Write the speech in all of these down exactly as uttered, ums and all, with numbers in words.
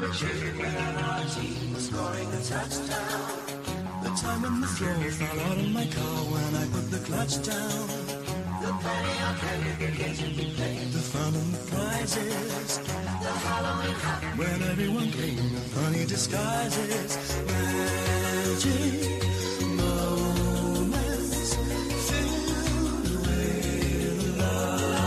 cheered when our team was scoring a touchdown. The time when the floor fell out of my car when I put the clutch down. The penny arcade begins to be played. The fun and the prizes. The Halloween hop when everyone came in funny disguises. Magic moments filled with love.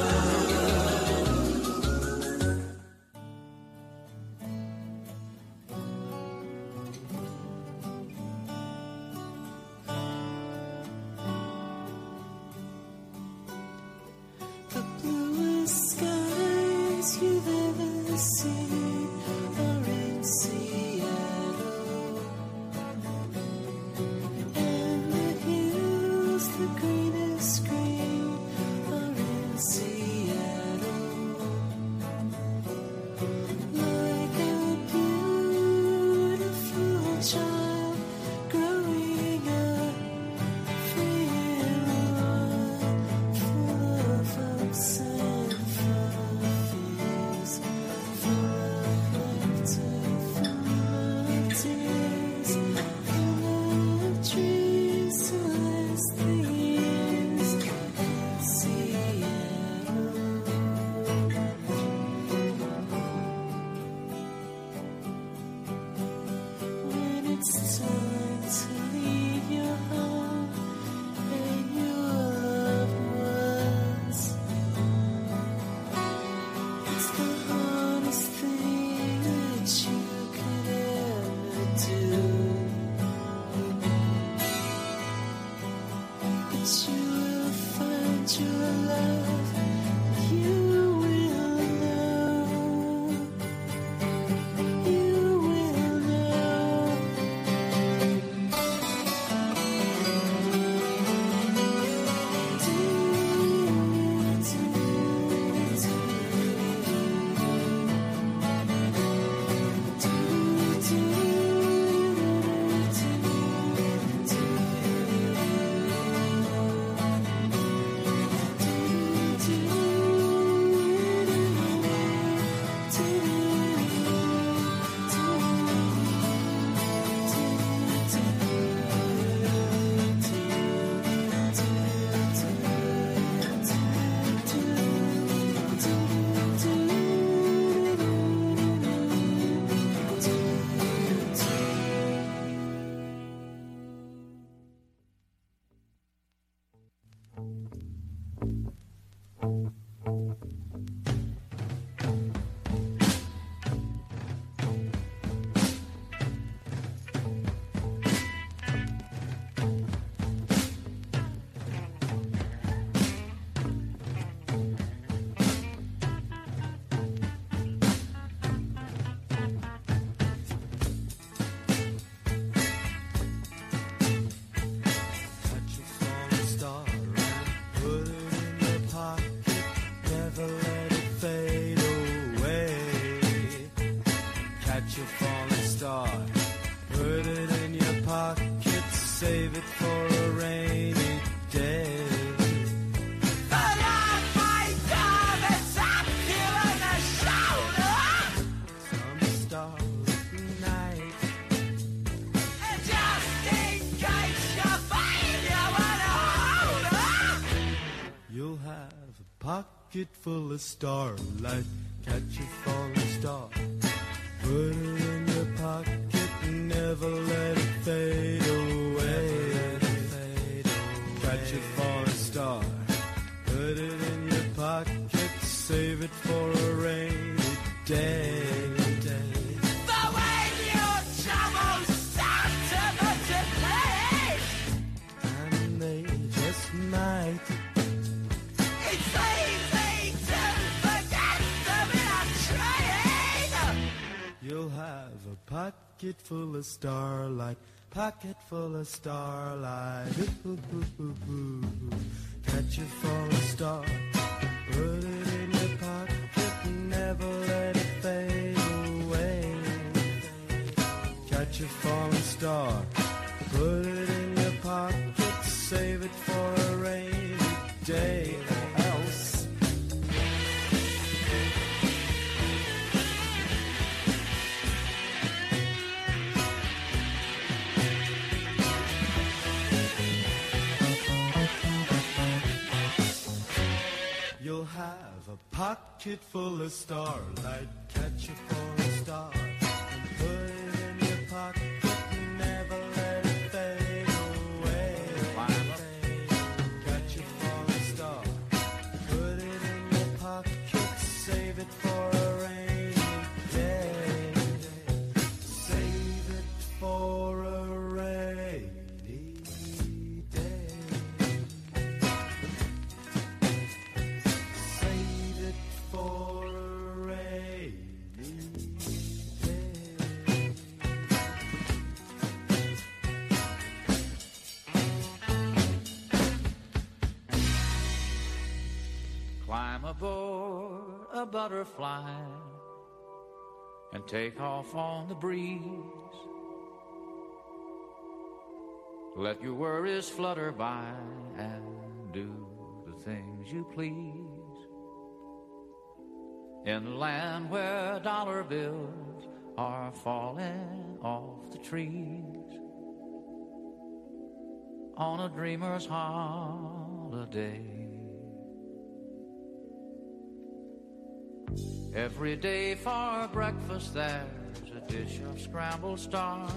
The bluest skies you've ever seen are in Seattle, and the hills, the greenest green, are in Seattle. Like a beautiful child growing up, free and wild, full of hopes and full of fears, full of laughter, full of tears, full of dreams to last the years in Seattle. When it's time to leave your home and your loved ones, it's the hardest thing that you could ever do. But you will find your love, you will know, you will know. Catch a falling star and put it in your pocket. Never let it fade away. Catch a falling star, put it in your pocket, save it for a rainy day. But on my job, it's up here on the shoulder. Some stars at night. And just in case you find you wanna hold her, you'll have a pocket full of starlight. Catch a falling star, put it in your pocket, never let it fade away. Catch a falling star, put it in your pocket, save it for a rainy day. But when your troubles start to multiply, and they just might, it's easy to forget them in a train. You'll have a pocket full of starlight, pocket full of starlight. Ooh, ooh, ooh, ooh. Catch a falling star, put it in your pocket, never let it fade away. Catch a falling star, put it in your pocket, save it for a rainy day. Else a pocket full of starlight, catch it for a star, and put it in your pocket, never let it fade away. Fade. Catch it for a star, put it in your pocket, save it for a rainy day. Save it for a rainy day. Save it for a rainy day. Climb aboard a butterfly and take off on the breeze. Let your worries flutter by and do the things you please. In a land where dollar bills are falling off the trees, on a dreamer's holiday. Every day for breakfast there's a dish of scrambled stars,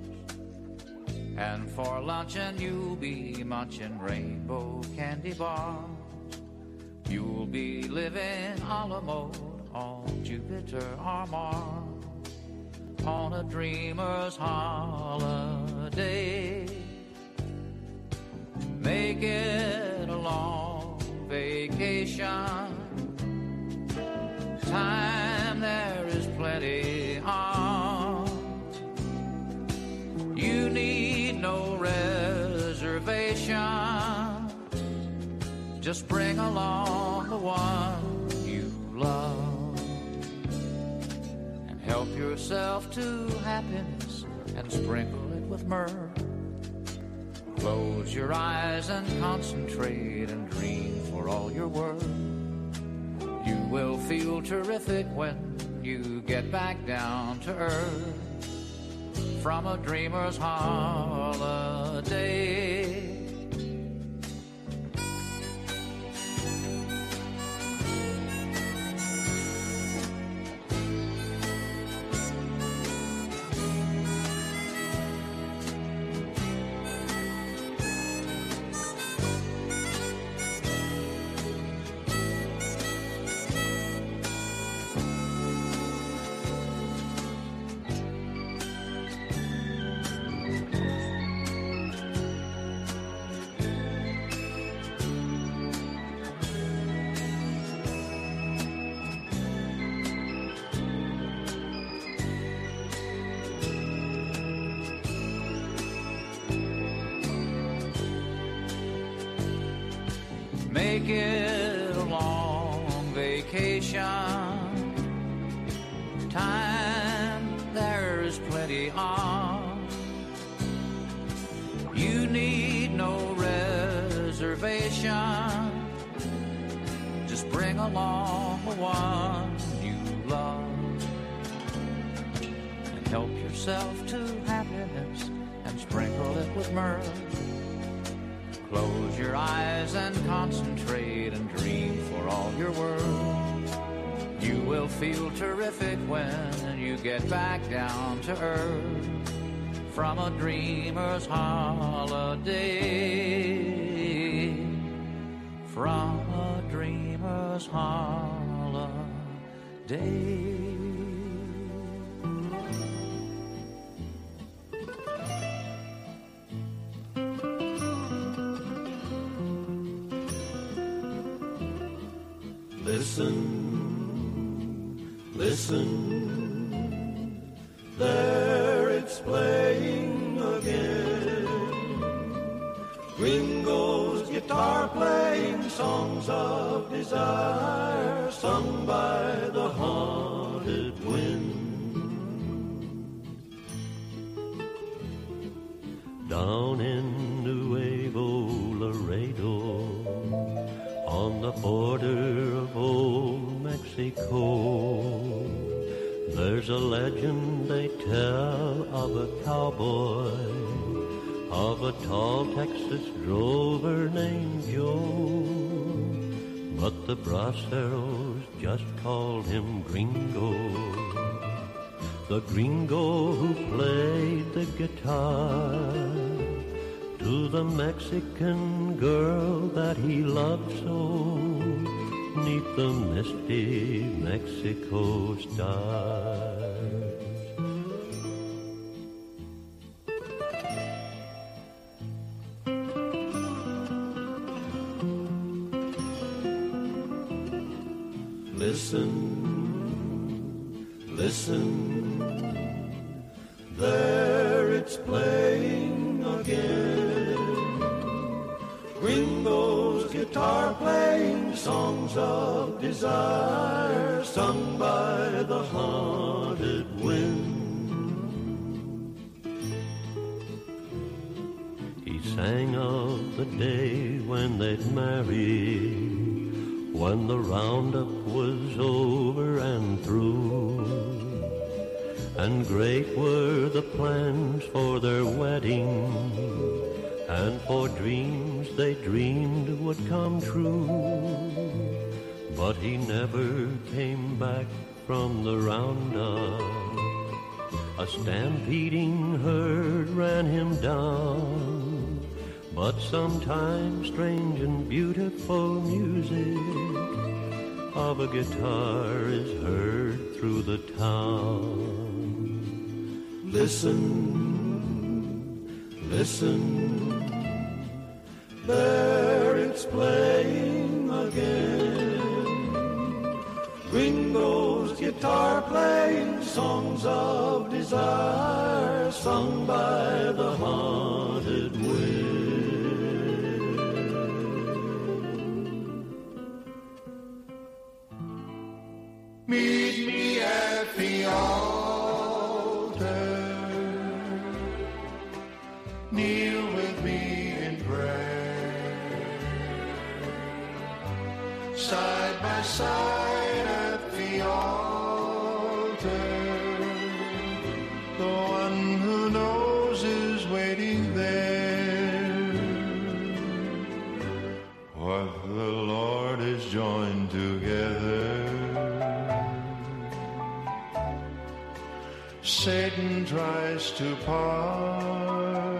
and for luncheon you'll be munching rainbow candy bars. You'll be living a la mode on Jupiter or Mars, on a dreamer's holiday. Make it a long vacation. Time there is plenty of. You need no reservation. Just bring along the one you love, and help yourself to happiness and sprinkle it with myrrh. Close your eyes and concentrate and dream for all you're worth. You will feel terrific when you get back down to earth from a dreamer's holiday. Make it a long vacation. Time there's plenty of. You need no reservation. Just bring along the one you love, and help yourself to happiness and sprinkle it with myrrh. Close your eyes and concentrate and dream for all you're worth. You will feel terrific when you get back down to earth from a dreamer's holiday. From a dreamer's holiday. Listen, listen, there it's playing again. Ringo's guitar playing songs of desire, sung by the haunted wind. Down in Nuevo Laredo, on the border of old Mexico, there's a legend they tell of a cowboy, of a tall Texas drover named Joe. but the braceros just called him Gringo. The Gringo who played the guitar to the Mexican girl that he loved so, 'neath the misty Mexico stars. Listen, listen, there it's playing again. Gringo's guitar playing songs of desire, sung by the haunted wind. He sang of the day when they'd marry, when the roundup was over and through, and great were the plans for their wedding, and for dreams they dreamed would come true. But he never came back from the roundup. A stampeding herd ran him down. But sometimes strange and beautiful music of a guitar is heard through the town. Listen, listen, there it's playing again. Gringo's guitar playing songs of desire, sung by the haunted wind. Meet me at the altar, kneel with me in prayer, side by side at the altar. The one who knows is waiting there. What the Lord has joined together, Satan tries to part,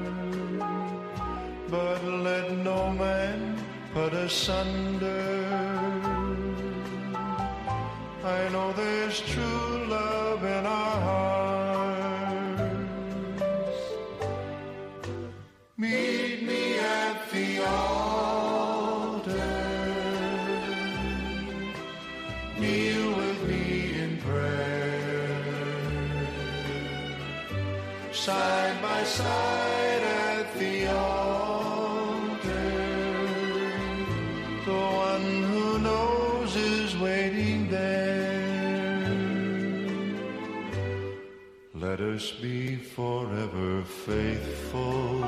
but let no man put asunder. I know there's true love in our hearts. Meet me at the altar, kneel with me in prayer, side by side at the altar. The one who knows is waiting there. Let us be forever faithful.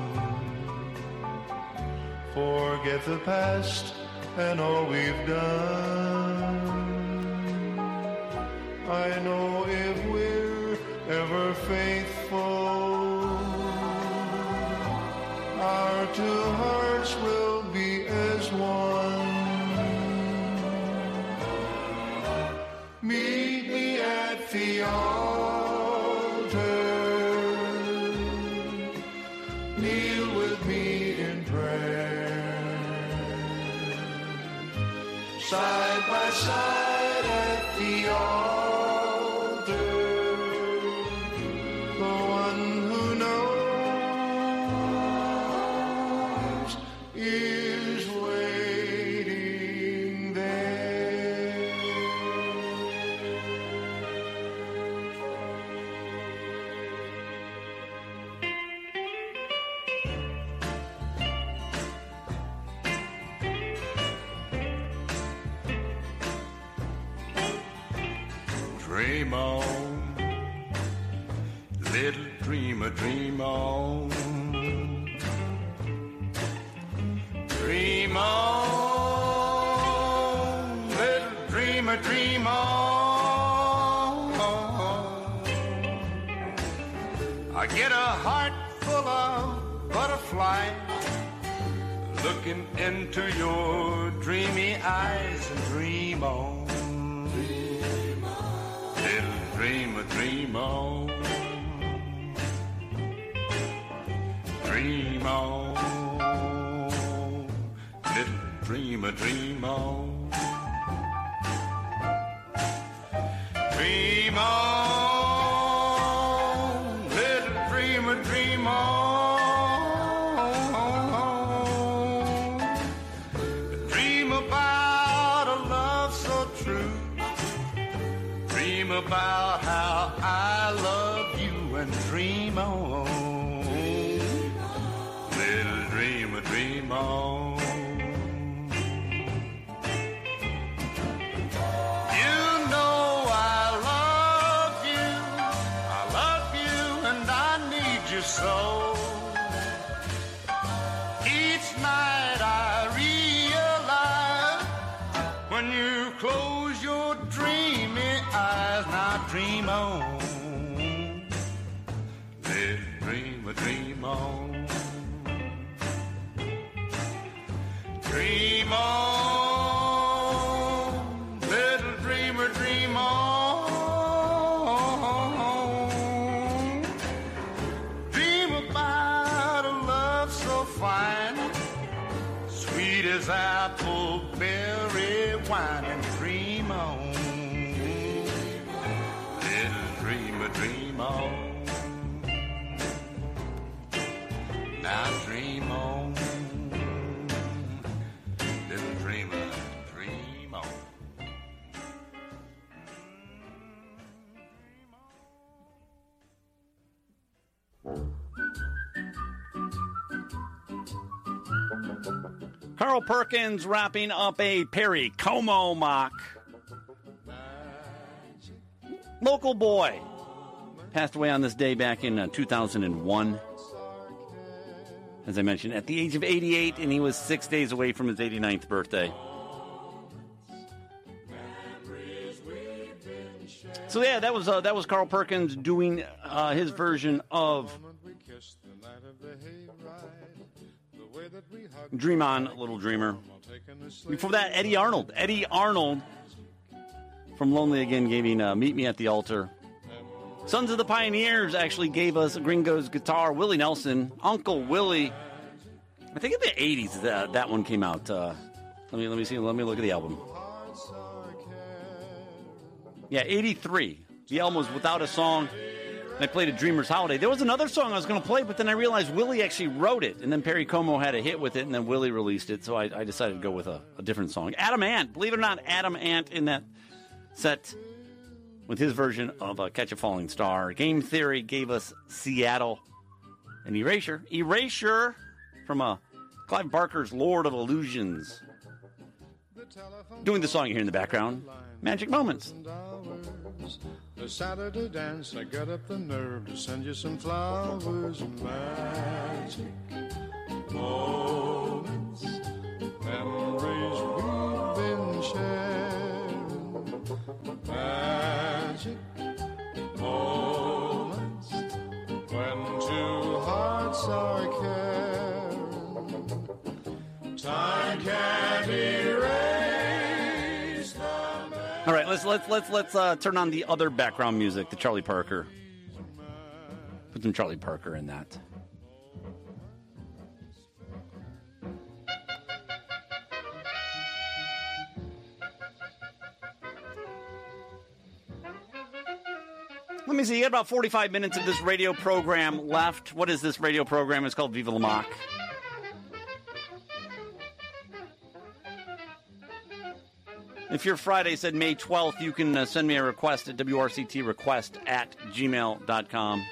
Forget the past and all we've done. I know if we're ever faithful, our two hearts will be as one. Meet me at the altar, kneel with me in prayer, side by side at the altar. Dream on, little dreamer, dream on. Dream on, little dreamer, dream on. I get a heart full of butterflies, looking into your dreamy eyes and dream on. Dream on. Little dreamer, dream on. Dream on. Little dreamer, dream on. Dream on. Little dreamer, dream on. About how I love you and dream on, little dreamer, dream on. You know I love you, I love you and I need you so. Each night I realize when you close your dreamy eyes, now dream on, little dreamer, dream on. Dream on, little dreamer, dream on. Dream about a love so fine, sweet as apple berry wine, and dream on. Dream on, now dream on, little dreamer, dream on. Carl Perkins wrapping up a Perry Como mock. Local boy. Passed away on this day back in uh, two thousand one. As I mentioned, at the age of eighty-eight, and he was six days away from his eighty-ninth birthday. So yeah, that was uh, that was Carl Perkins doing uh, his version of Dream On, Little Dreamer. Before that, Eddie Arnold. Eddie Arnold from Lonely Again giving uh, Meet Me at the Altar. Sons of the Pioneers actually gave us Gringo's Guitar. Willie Nelson, Uncle Willie. I think in the eighties that that one came out. Uh, let me let me see. Let me look at the album. Yeah, eighty-three. The album was without a song. I played a Dreamer's Holiday. There was another song I was going to play, but then I realized Willie actually wrote it, and then Perry Como had a hit with it, and then Willie released it. So I, I decided to go with a, a different song. Adam Ant, believe it or not, Adam Ant in that set. With his version of uh, Catch a Falling Star. Game Theory gave us Seattle. And Erasure. Erasure from uh, Clive Barker's Lord of Illusions. Doing the song you hear in the background. Magic Moments. The Saturday dance, I got up the nerve to send you some flowers. Magic moments. Memories we've been sharing. Magic moments when two hearts are caring. Time can't erase the memory. All right, let's let's let's let's uh, turn on the other background music, the Charlie Parker. Put some Charlie Parker in that. Let me see, you got about forty-five minutes of this radio program left. What is this radio program? It's called Viva La Mock. If your Friday said May twelfth, you can uh, send me a request at W R C T request at gmail dot com.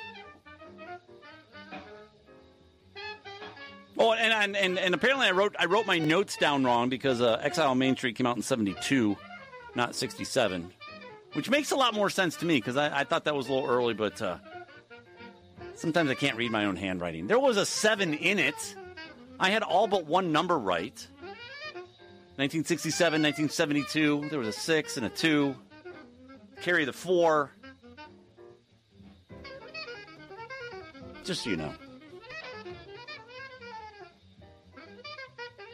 Oh, and, and and apparently I wrote I wrote my notes down wrong because uh, Exile on Main Street came out in seventy-two, not sixty-seven. Which makes a lot more sense to me, because I, I thought that was a little early, but uh, sometimes I can't read my own handwriting. There was a seven in it. I had all but one number right. nineteen sixty-seven, nineteen seventy-two, there was a six and a two. Carry the four. Just so you know.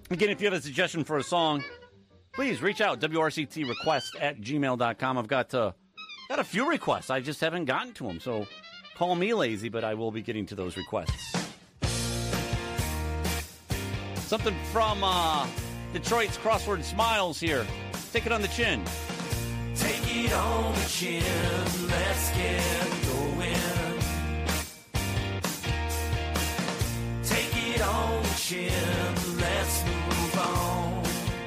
Again, if you have a suggestion for a song, please reach out, W R C T request at gmail dot com. I've got, uh, got a few requests. I just haven't gotten to them, so call me lazy, but I will be getting to those requests. Something from uh, Detroit's Crossword Smiles here. Take it on the chin. Take it on the chin, let's get going. Take it on the chin, let's move on.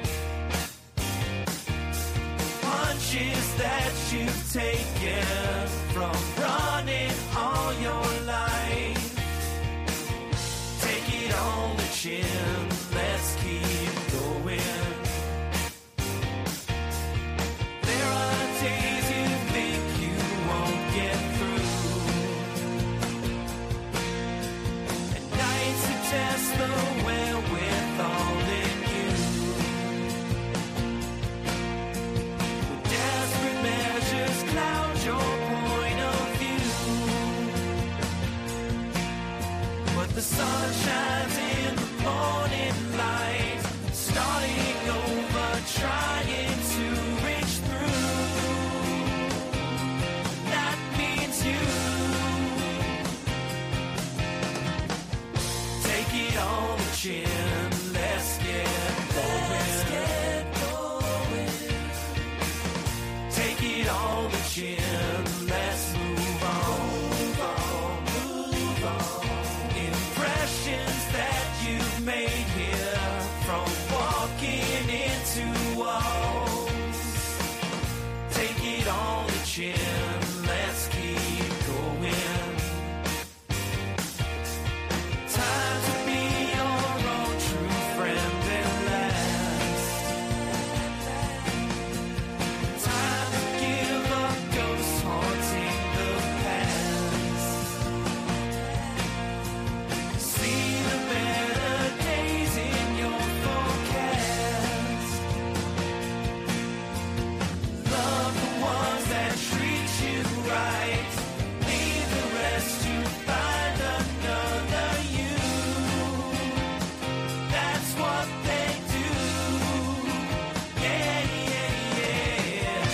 Punches that you've taken from running all your life. Take it on the chin, let's keep going. There are days you think you won't get through, and nights that test the wherewithal in you. When desperate measures cloud your point of view, but the sun shines in the morning light, starting over, trying to reach through. That means you. Take it on the chin, let's get going. Let's get going. Take it on the chin, let's move on. Move on, move on. Impressions that you've made here from walking into walls. Take it on the chin, let's keep going. Time to be your own true friend at last. Time to give up ghosts haunting the past. See the better days in your forecast. Love the ones that treat you right. Leave the rest to find another you. That's what they do. Yeah, yeah, yeah.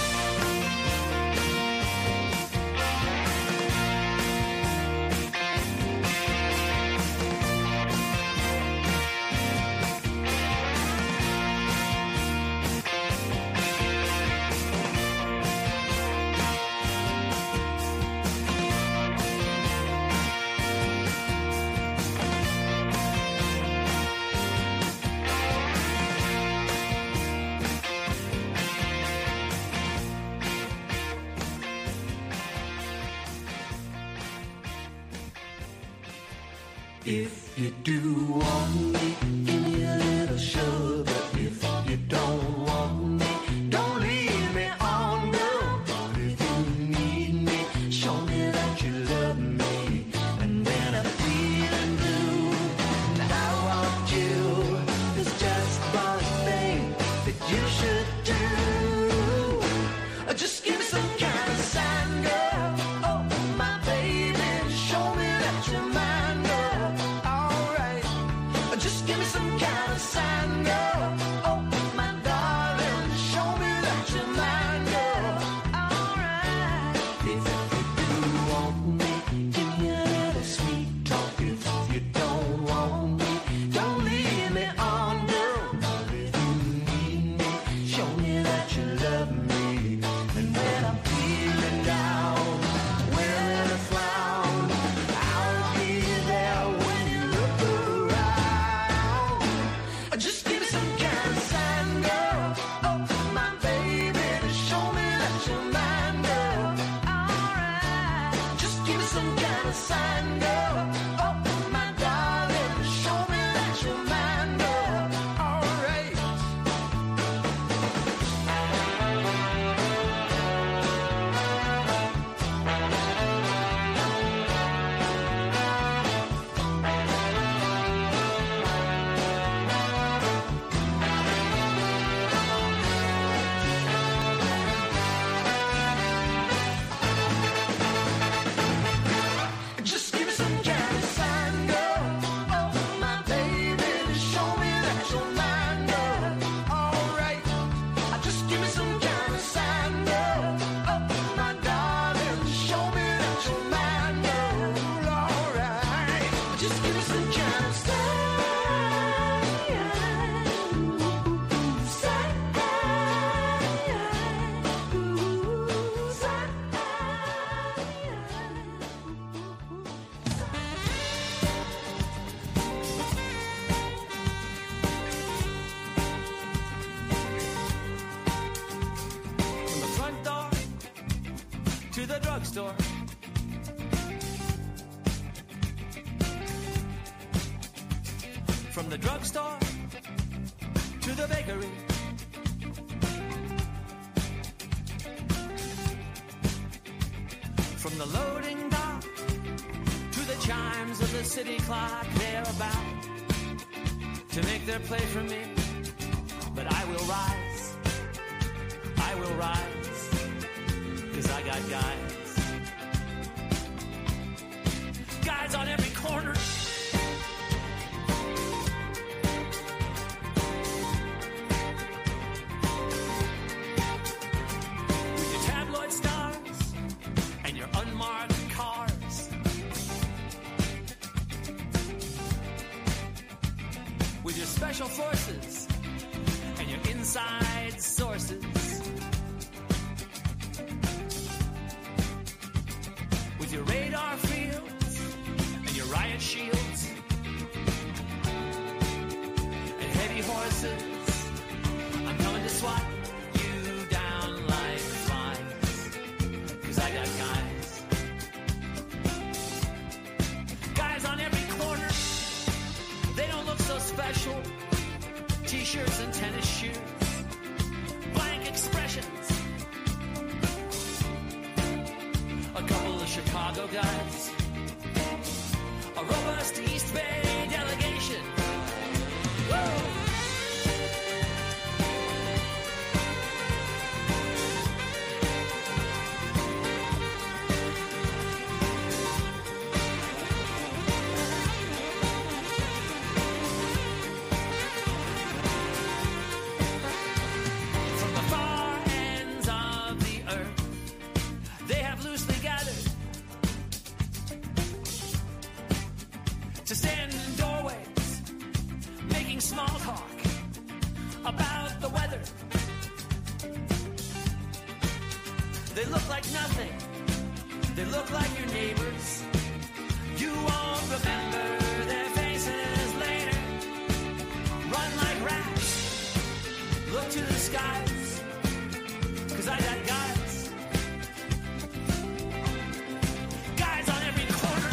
If you do want me, give me a little sugar. If you don't want me, don't leave me on, girl. But if you need me, show me that you love me. And when I'm feeling blue, and I want you, there's just one thing that you should do. Just give me some kind of sign, girl. Oh, my baby, show me that you're mine, girl. Alright, just give me some kind of sign, girl. the drugstore. From the drugstore to the bakery. From the loading dock to the chimes of the city clock, they're about to make their play for me. But I will rise, I will rise, 'cause I got guys. Guys on every corner. With your tabloid stars and your unmarked cars. With your special forces and your inside sources. With your radar fields and your riot shields. And heavy horses, I'm coming to swat you down like flies. 'Cause I got guys. Guys on every corner. They don't look so special. T-shirts and tennis shoes. Blank expressions. A couple of Chicago guys. A robust East Bay delegation. Woo! From the far ends of the earth, they have loosely gathered to stand in doorways, making small talk about the weather. They look like nothing. They look like your neighbors. You won't remember their faces later. Run like rats. Look to the skies. 'Cause I got guys. Guys on every corner.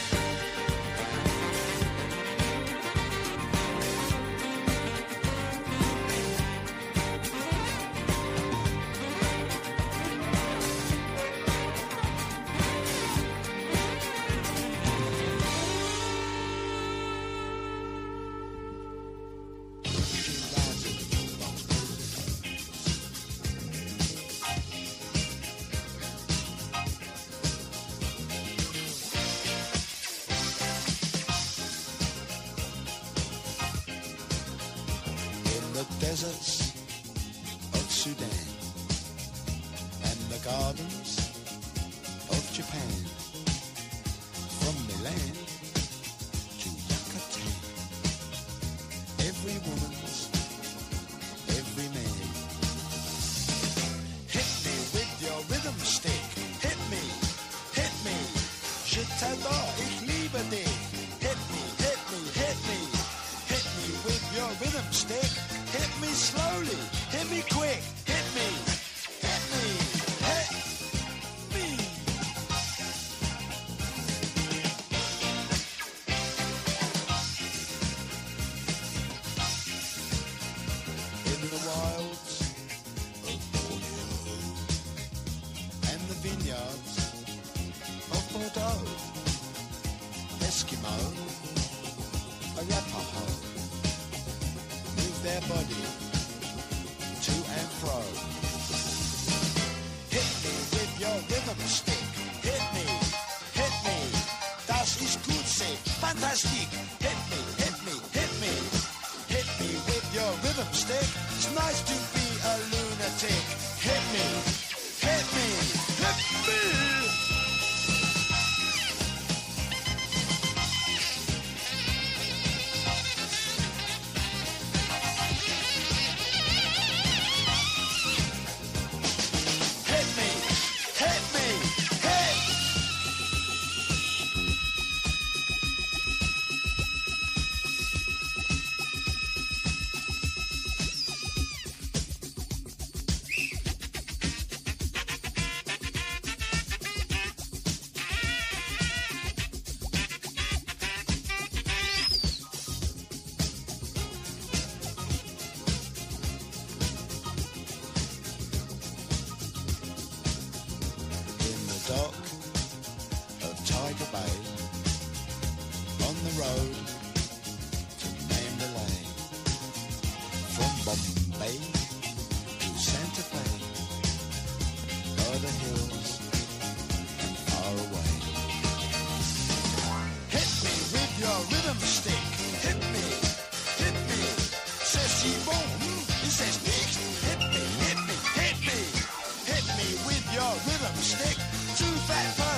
In the deserts of Sudan and the gardens of Japan, from Milan to Yucatan, every woman's, every man. Hit me with your rhythm stick, hit me, hit me, je t'adore, ich liebe dich. Hit me, hit me, hit me, hit me with your rhythm stick. Hit me slowly, hit me quick, hit me, hit me, hit me. In the wilds of Borneo and the vineyards of Bordeaux, Eskimo, Arapaho, move their body to and fro. Hit me with your rhythm stick. Hit me, hit me. Das ist gut, say, fantastic. Hit me, hit me, hit me. Hit me with your rhythm stick. It's nice to be a lunatic. Hit me, hit me, hit me.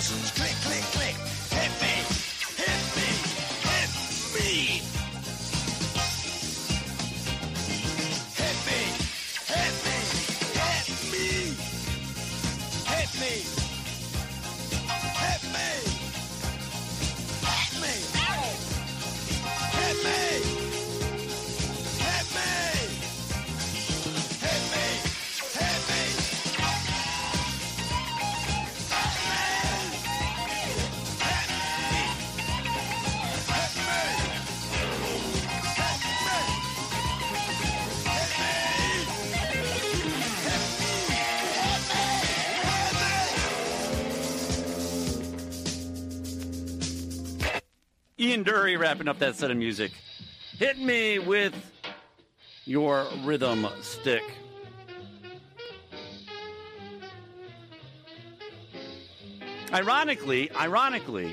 buttons, click, click, click. Hit me, hit me, hit me. Hit me, hit me, hit me. Hit me, hit me, hit me. Hit me, hit me, hit me, hit me. Ian Dury wrapping up that set of music. Hit me with your rhythm stick. Ironically, ironically,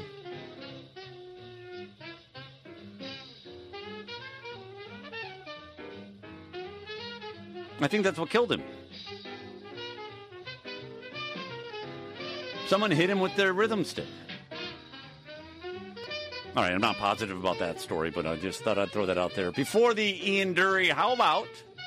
I think that's what killed him. Someone hit him with their rhythm stick. All right, I'm not positive about that story, but I just thought I'd throw that out there. Before the Ian Dury, how about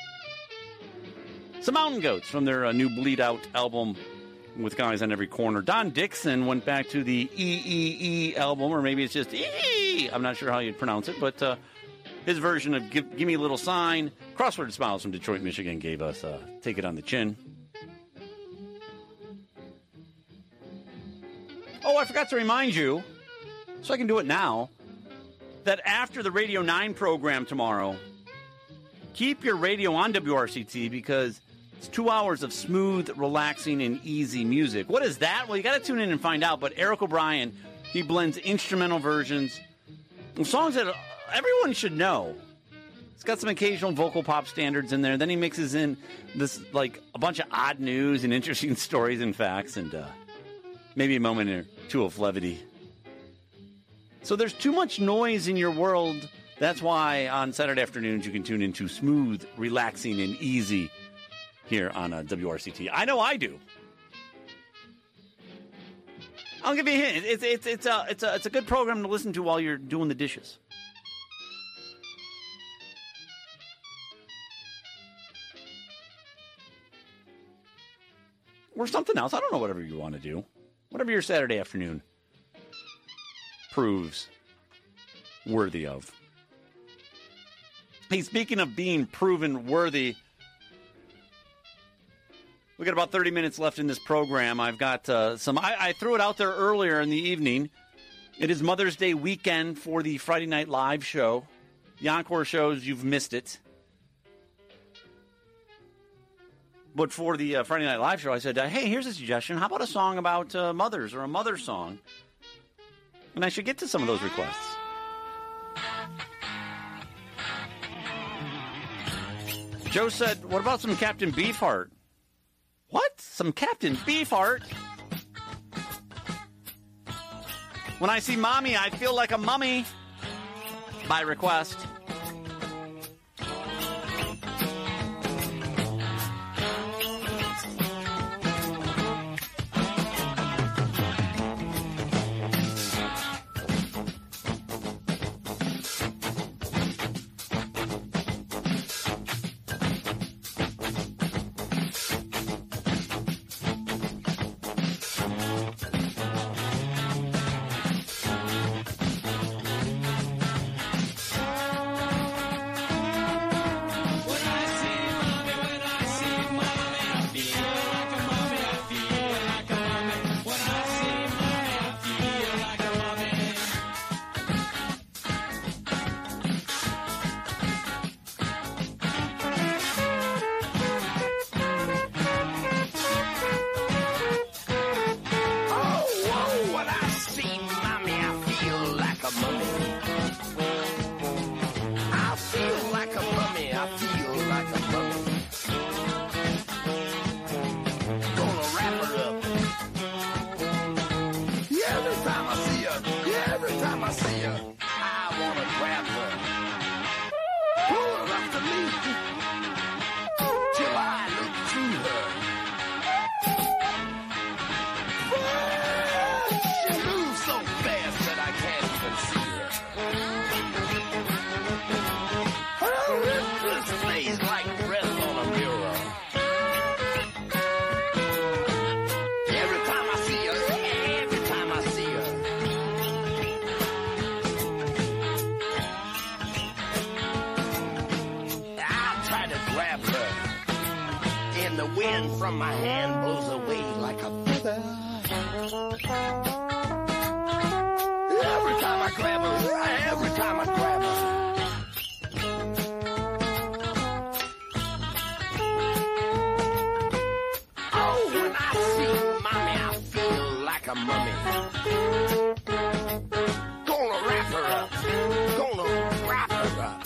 some Mountain Goats from their uh, new Bleed Out album with Guys on Every Corner. Don Dixon went back to the E E E album, or maybe it's just E. I'm not sure how you'd pronounce it, but uh, his version of Give, Give Me a Little Sign. Crossword Smiles from Detroit, Michigan gave us uh, Take It on the Chin. Oh, I forgot to remind you, so I can do it now, that after the Radio nine program tomorrow, keep your radio on W R C T because it's two hours of smooth, relaxing, and easy music. What is that? Well, you got to tune in and find out. But Eric O'Brien, he blends instrumental versions of songs that everyone should know. It's got some occasional vocal pop standards in there. Then he mixes in this, like, a bunch of odd news and interesting stories and facts, and uh, maybe a moment or two of levity. So there's too much noise in your world. That's why on Saturday afternoons you can tune into smooth, relaxing, and easy here on uh, W R C T. I know I do. I'll give you a hint. It's it's it's a it's a it's a good program to listen to while you're doing the dishes. Or something else. I don't know, whatever you want to do. Whatever your Saturday afternoon proves worthy of. Hey, speaking of being proven worthy, we got about thirty minutes left in this program. I've got uh, some, I, I threw it out there earlier in the evening. It is Mother's Day weekend for the Friday Night Live show. The Encore shows, you've missed it. But for the uh, Friday Night Live show, I said, uh, hey, here's a suggestion. How about a song about uh, mothers or a mother song? And I should get to some of those requests. Joe said, what about some Captain Beefheart? What? Some Captain Beefheart? When I see Mommy, I feel like a mummy. By request. and the wind from my hand blows away like a feather. Every time I grab her, every time I grab her. Oh, when I see mommy, I feel like a mummy. Gonna wrap her up, gonna wrap her up.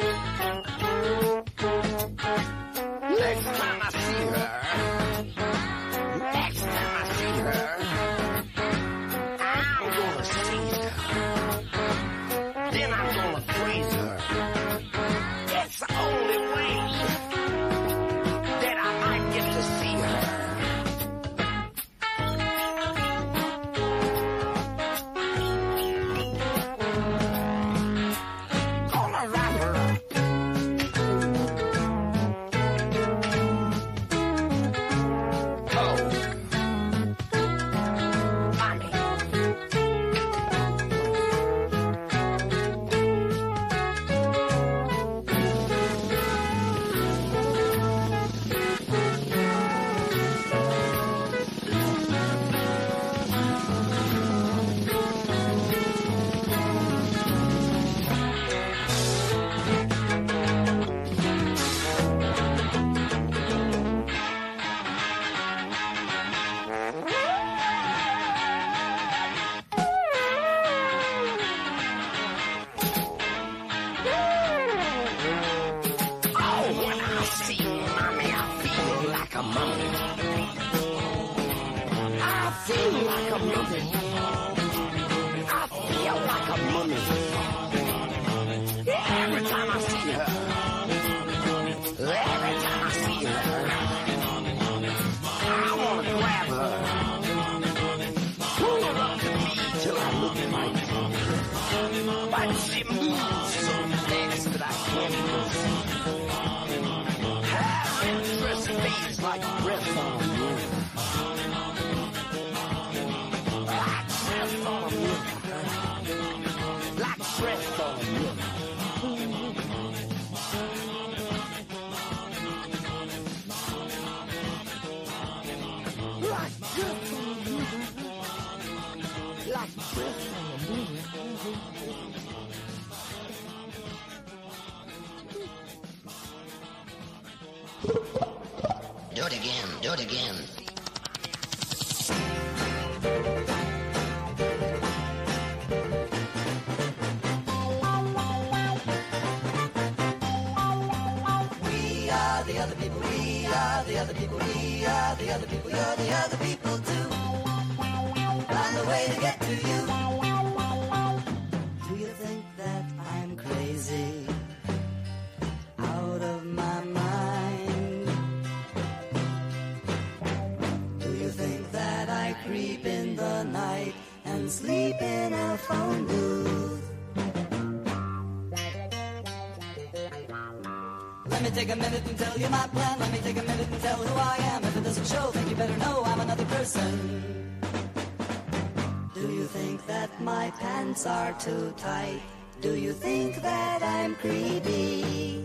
Next time I see her, next time I see her, I'm gonna seize her. Then I'm gonna freeze her. It's the only way that I might get to see her. Gonna wrap her up. Do it again, do it again. We are the other people, we are the other people, we are the other people, you're the other people too. Find a way to get to you. Do you think that I'm crazy? Out of my mind? Do you think that I creep in the night and sleep in a phone booth? Let me take a minute and tell you my plan. Let me take a minute and tell who I am. If it doesn't show, then you better know I'm another person. Do you think that my pants are too tight? Do you think that I'm creepy?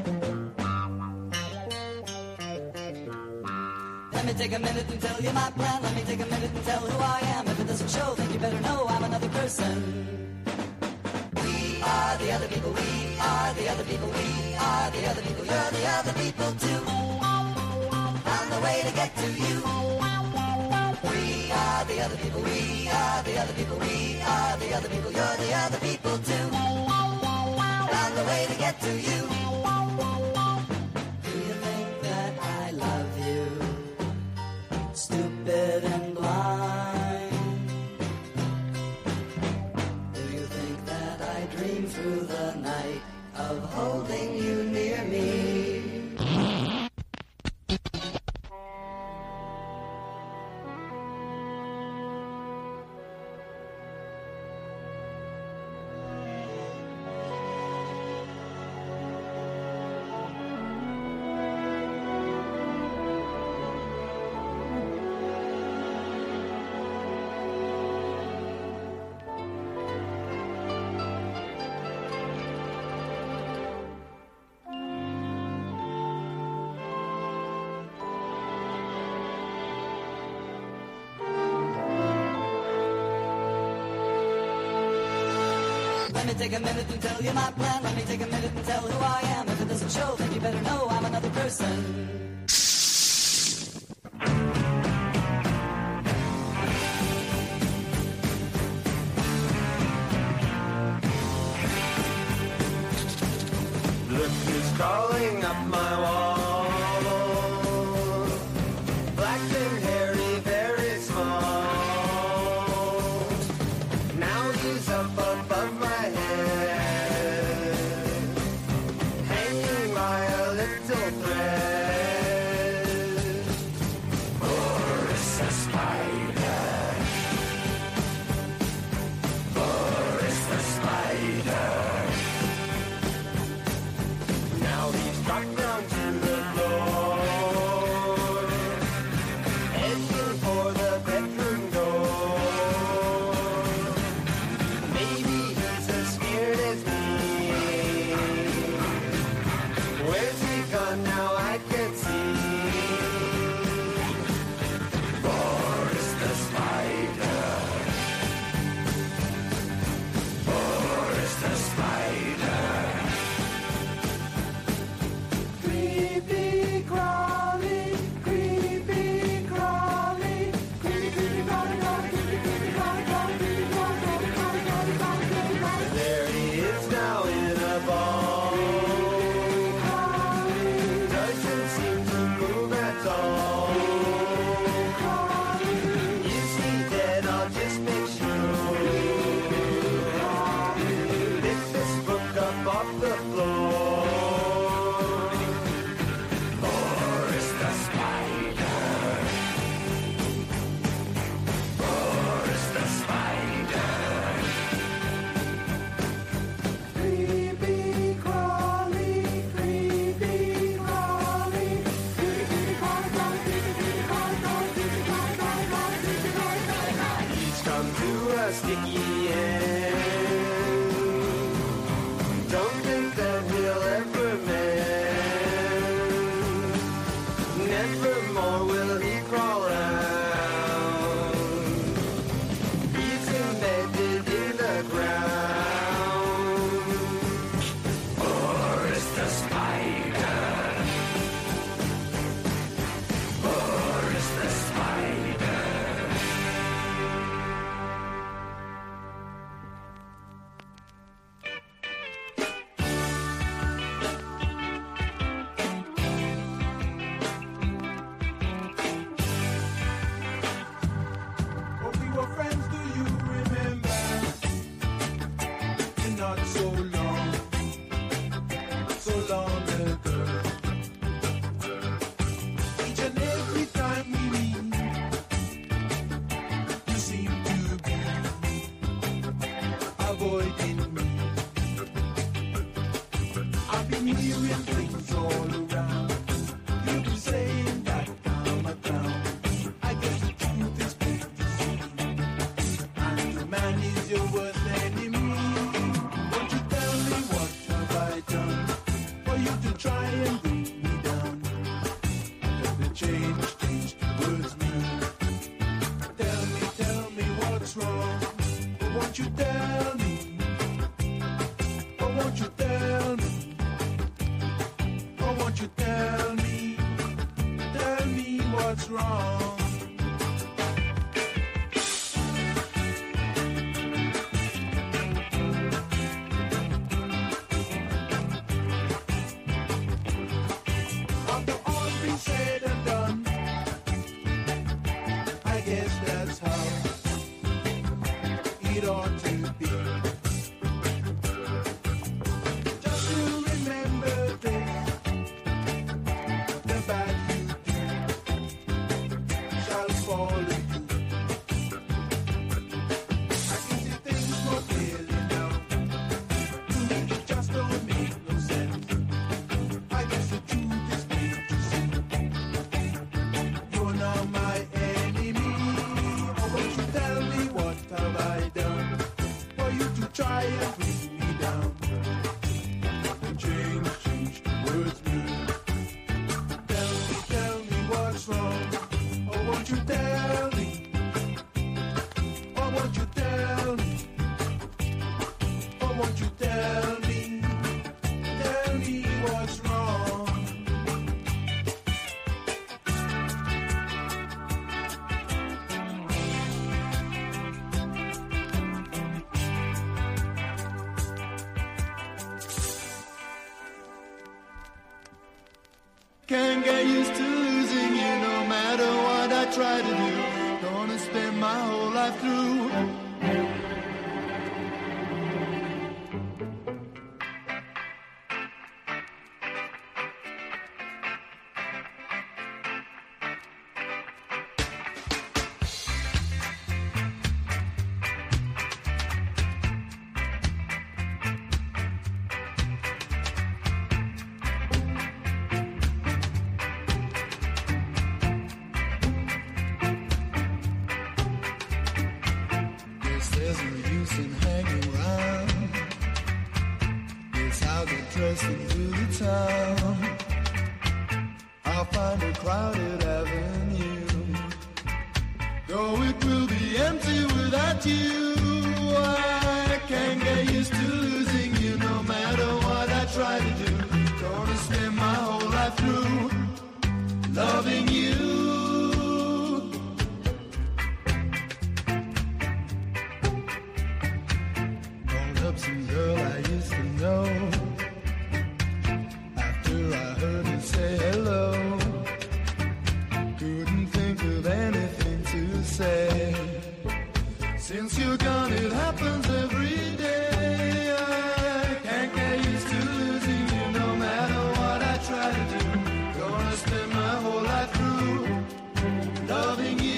Let me take a minute and tell you my plan. Let me take a minute and tell who I am. If it doesn't show, then you better know I'm another person. We are the other people, we are the other people, we are the other people, you're the other people too. Found the way to get to you. We are the other people, we are the other people, we are the other people, you're the other people too. Found the way to get to you. Do you think that I love you? Stupid and blind. Do you think that I dream through the night of holding you near me? Let me take a minute and tell you my plan. Let me take a minute and tell who I am. If it doesn't show, then you better know I'm another person. Look who's crawling up my wall. Black and hairy, very small. Now he's up above my head, hanging by a little thread. Boris the spider. Boris the spider. Now he's dropped down to the floor, heading for the bedroom door. Maybe he's as scared as me. Where's he gone now? I can see. Boris the spider. Boris the spider. Creepy crawly, creepy crawly, creepy creepy crawly, crawly, creepy creepy crawly, crawly, creepy crawly, crawly, crawly, crawly, crawly, crawly, crawly. There he is now in a ball. Doesn't seem to move at all. Is he dead? I'll just make sure. Pick this book up off the floor. Boris the spider. Boris the spider. Creepy crawly, creepy crawly, creepy creepy crawly, crawly, creepy creepy crawly, crawly, creepy crawly, crawly, crawly, creepy crawly, crawly, crawly. He's come to a sticky end. Don't think that he'll ever mend. Never more will he crawl out. He's embedded in the ground. Boris the spider. Boris the spider. When we were friends, do you remember? Not so long, so long ago. Each and every time we meet, you seem to be avoiding me. I've been hearing things all around. You've been saying that I'm a clown. I guess the truth is plain to see. And the man is your worst enemy. Won't you tell me what have I done for you to try and bring me down? That the change, change towards me. Tell me, tell me what's wrong. But won't you tell me? But won't you tell me? But won't you tell me? Tell me what's wrong. After all been said and done, I guess that's how it ought to be. Just to remember this, the bad you do shall follow you. I can see things more clearly now. To me it just don't make no sense. I guess the truth is plain to see. You're now my enemy. Oh, won't you tell me what have I done for you to try and bring me down? And change, change towards me. Tell me, tell me what's wrong. Oh, won't you tell me? Oh, won't you tell me? Oh, won't you can't get used to losing you no matter what I try to do. Gonna spend my whole life through. There's no use in hanging around. Guess I'll get dressed and do the town. I'll find a crowded avenue, though it will be empty without you. I can't get used to losing you no matter what I try to do. Gonna spend my whole life through loving you. Some girl I used to know. After I heard her say hello, couldn't think of anything to say. Since you're gone, it happens every day. I can't get used to losing you no matter what I try to do. Gonna spend my whole life through loving you.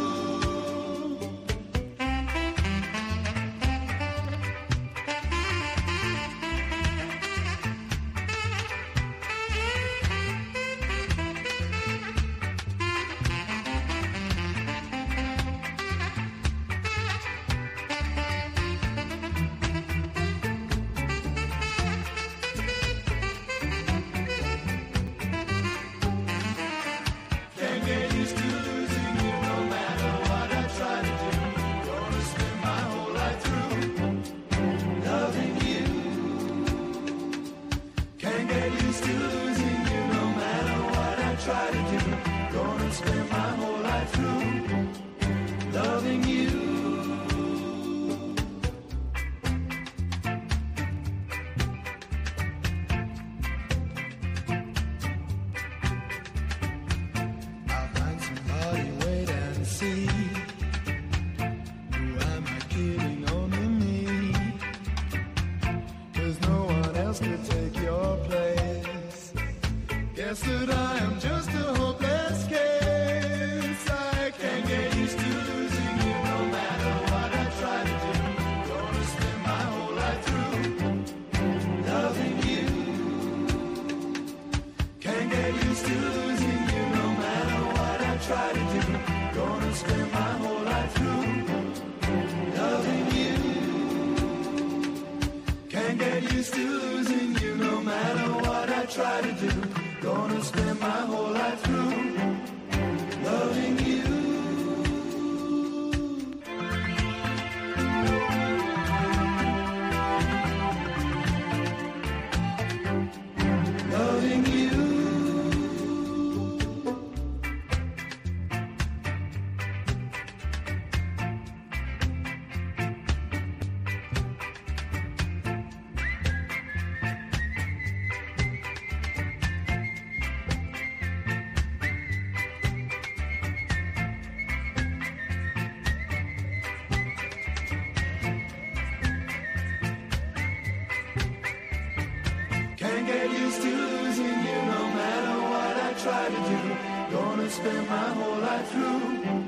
Spend my whole life through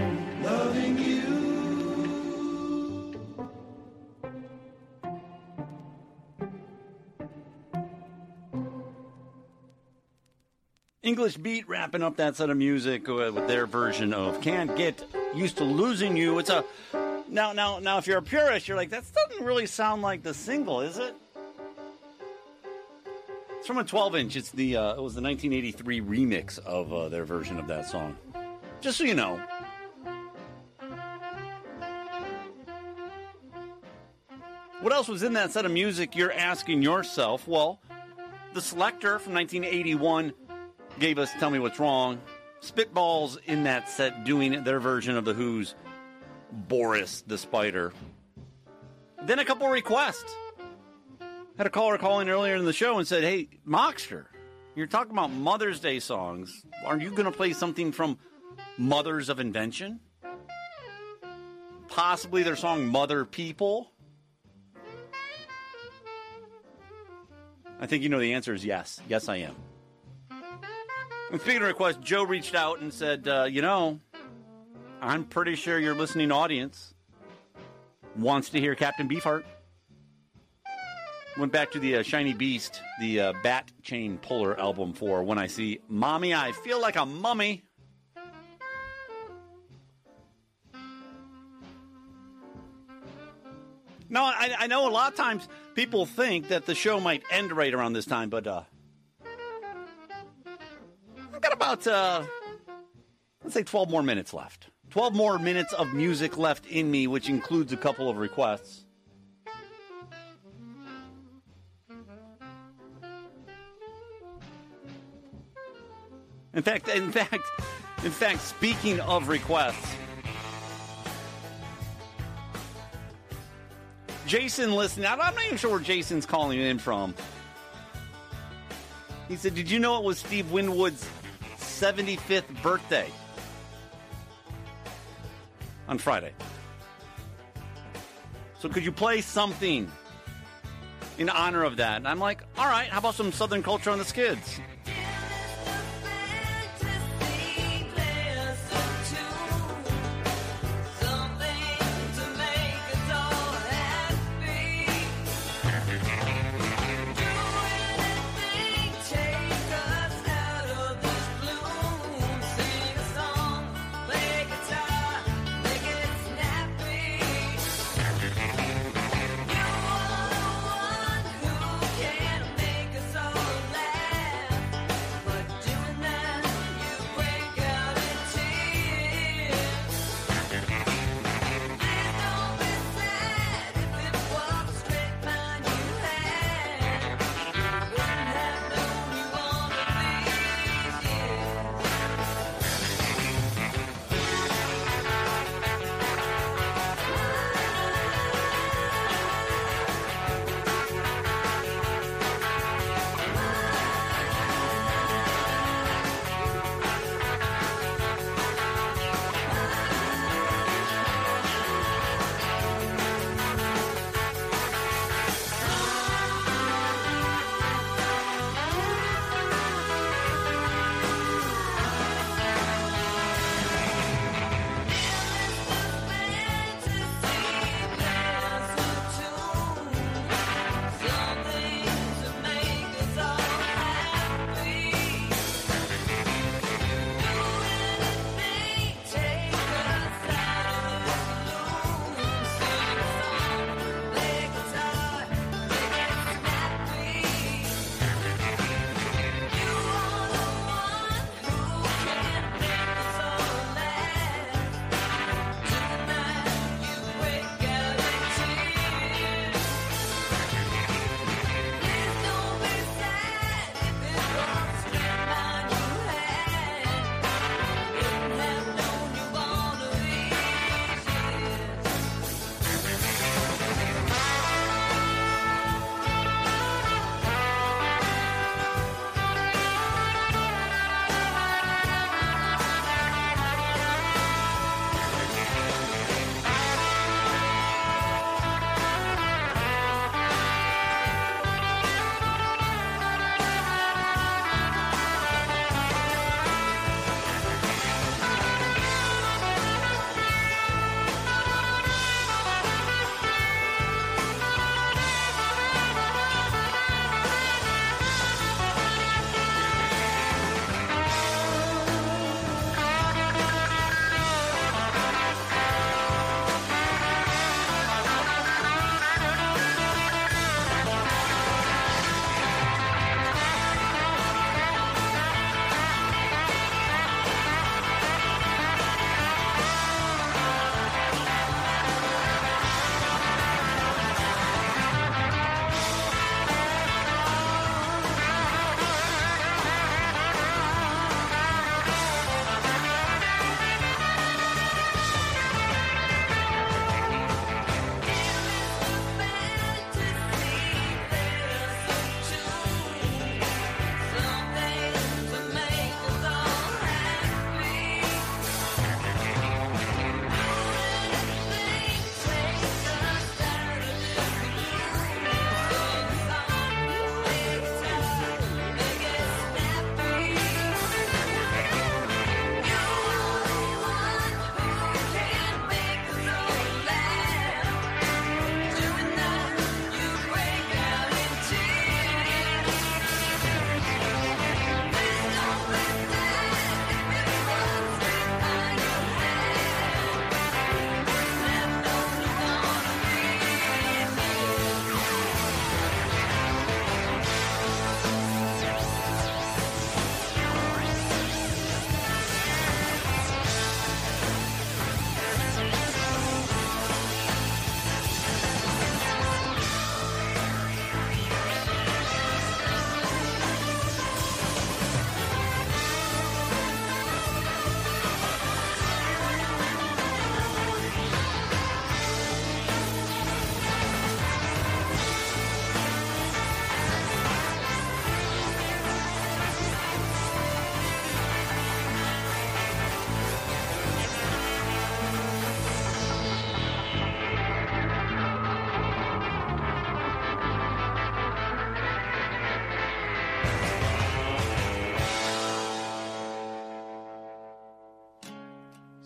loving you. English Beat wrapping up that set of music with their version of "Can't Get Used to Losing You." It's a now, now, now. If you're a purist, you're like, that doesn't really sound like the single, is it? It's from a twelve inch. It's the uh, it was the nineteen eighty-three remix of uh, their version of that song. Just so you know. What else was in that set of music, you're asking yourself? Well, the Selecter from nineteen eighty-one gave us Tell Me What's Wrong. Spitballs in that set doing their version of The Who's Boris the Spider. Then a couple requests. Had a caller call in earlier in the show and said, hey, Mockster, You're talking about Mother's Day songs. Are you going to play something from Mothers of Invention? Possibly their song Mother People? I think you know the answer is yes. Yes, I am. And speaking of requests, Joe reached out and said, uh, you know, I'm pretty sure your listening audience wants to hear Captain Beefheart. Went back to the uh, Shiny Beast, the uh, Bat Chain Puller album for When I See Mommy, I Feel Like a Mummy. No, I, I know a lot of times people think that the show might end right around this time, but uh, I've got about, uh, let's say, twelve more minutes left. twelve more minutes of music left in me, which includes a couple of requests. In fact, in fact, in fact, speaking of requests, Jason listening, I'm not even sure where Jason's calling in from. He said, did you know it was Steve Winwood's seventy-fifth birthday on Friday? So could you play something in honor of that? And I'm like, all right, how about some Southern Culture on the Skids?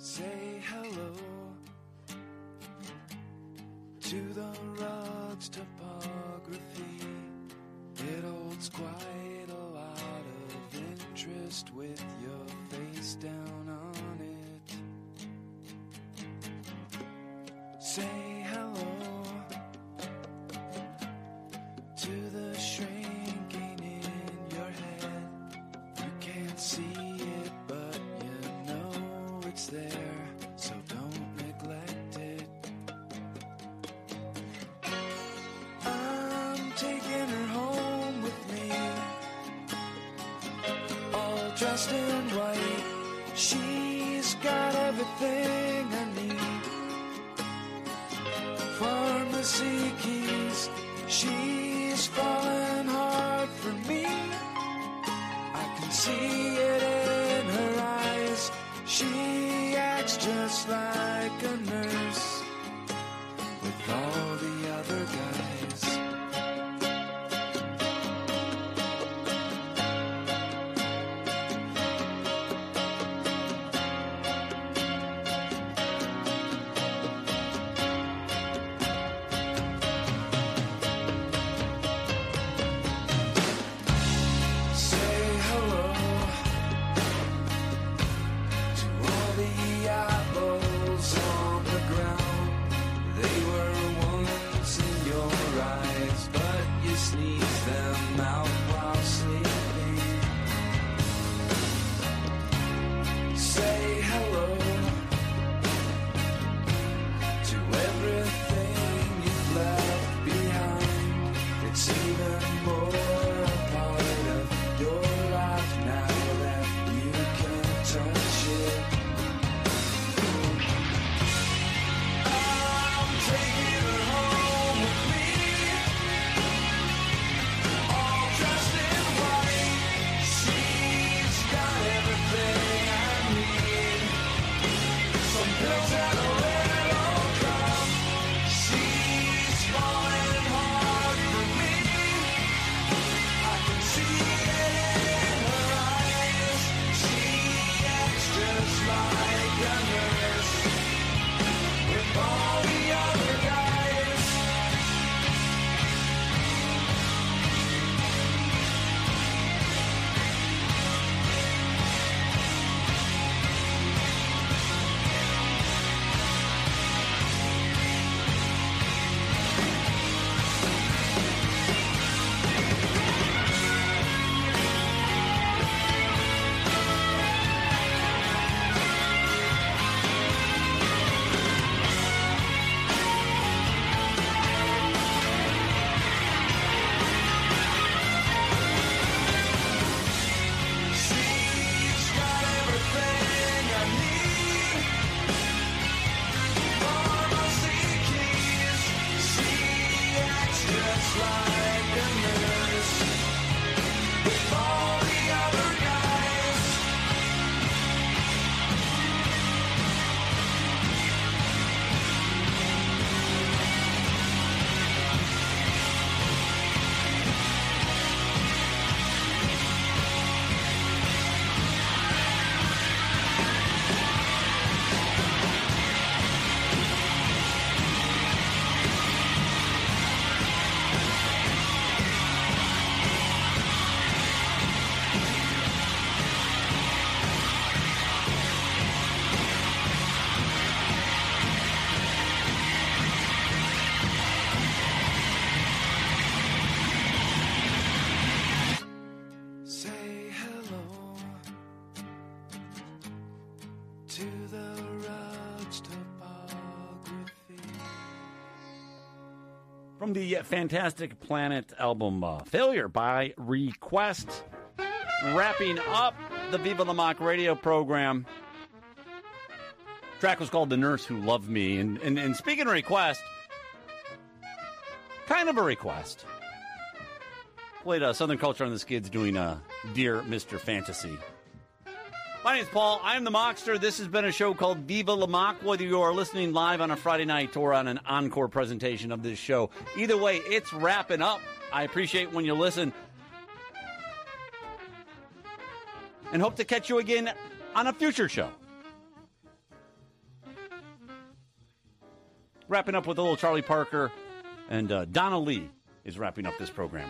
Say hello to the rug's topography. It holds quite a lot of interest with your face down on it. Say hello to the shrinking in your head. You can't see it, but you know it's there, so don't neglect it. I'm taking her home with me, all dressed in white. She's got everything I need. Pharmacy keys, she's falling hard for me. I can see it in her eyes. She acts just like a nurse with all the other guys. Say hello to all the apples on the ground. They were once in your eyes, but you sneezed them out while sleeping. Say hello to everything you've left behind. It's even more a part of your life now that you can touch it. I'm taking her home with me, all dressed in white. She's got everything I need. Some pills and a little drop. She's falling hard for me. I can see it in her eyes. She acts just like a nurse with all the other guys. She's got everything I need. Pharmacy keys. She acts just like a nurse with all the other guys. Say hello to the rug's topography. From the Fantastic Planet album, uh, Failure by Request. Wrapping up the Viva La Mock radio program. Track was called The Nurse Who Loved Me. And, and, and speaking of request, kind of a request. Played uh, Southern Culture on the Skids doing uh, Dear Mister Fantasy. My name's Paul. I'm the Mockster. This has been a show called Viva La Mock. Whether you are listening live on a Friday night or on an encore presentation of this show, either way, it's wrapping up. I appreciate when you listen. And hope to catch you again on a future show. wrapping up with a little Charlie Parker, and uh, Donna Lee is wrapping up this program.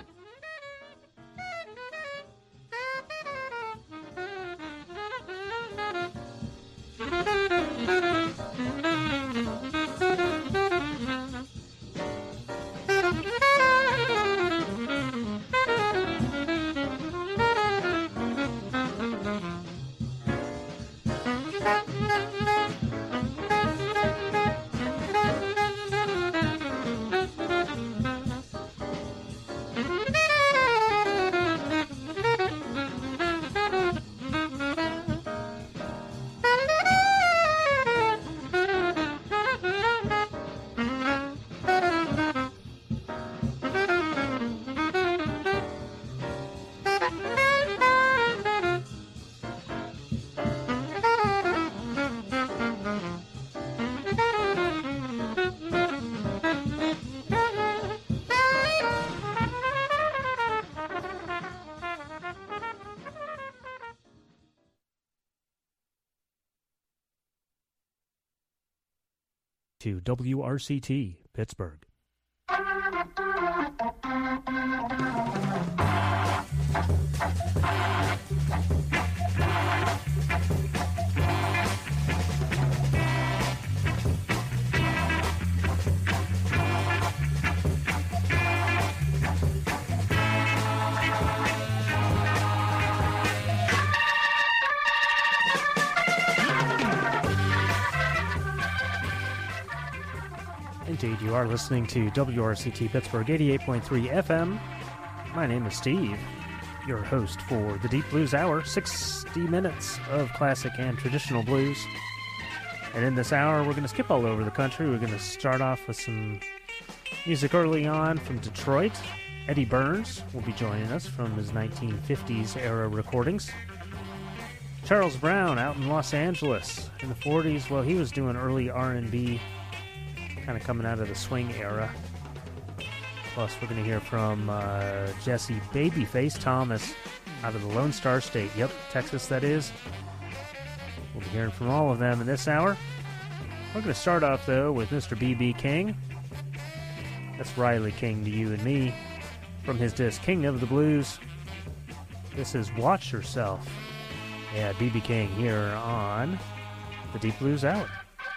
To W R C T, Pittsburgh. Indeed, you are listening to W R C T Pittsburgh eighty-eight point three F M. My name is Steve, your host for the Deep Blues Hour, sixty minutes of classic and traditional blues. And in this hour, we're going to skip all over the country. We're going to start off with some music early on from Detroit. Eddie Burns will be joining us from his nineteen fifties era recordings. Charles Brown out in Los Angeles in the forties. Well, he was doing early R and B, kind of coming out of the swing era. Plus, we're going to hear from uh, Jesse Babyface Thomas out of the Lone Star State. Yep, Texas, that is. We'll be hearing from all of them in this hour. We're going to start off, though, with Mister B B King. That's Riley King to you and me from his disc King of the Blues. This is Watch Yourself. Yeah, B B King here on the Deep Blues Hour.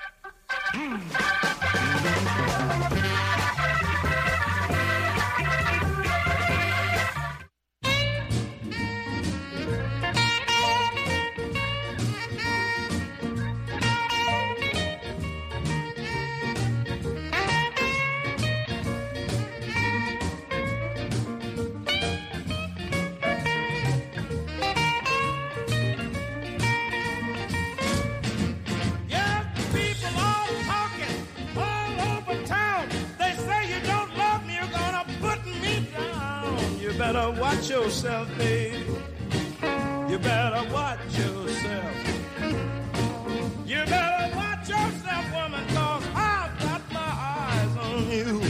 Watch yourself, babe. You better watch yourself. You better watch yourself, woman, cause I've got my eyes on you.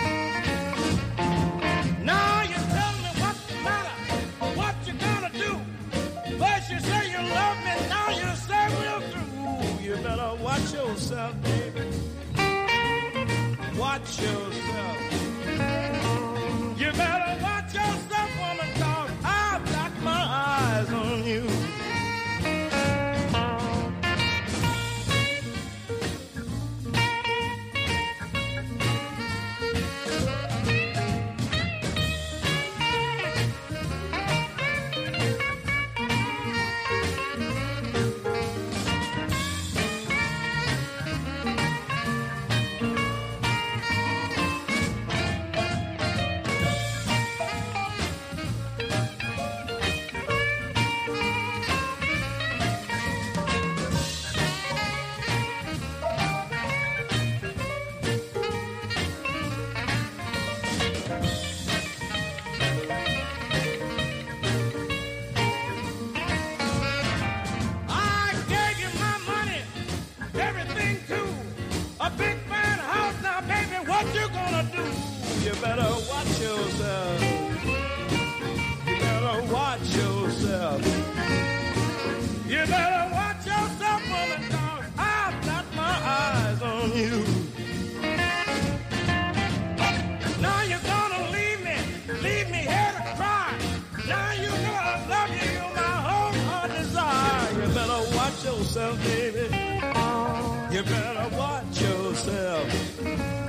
Now you tell me what's the matter, what you gonna do. First you say you love me, now you say we're through. You better watch yourself, baby. Watch yourself. You better watch yourself, woman, cause I've got my eyes on you. You better watch yourself.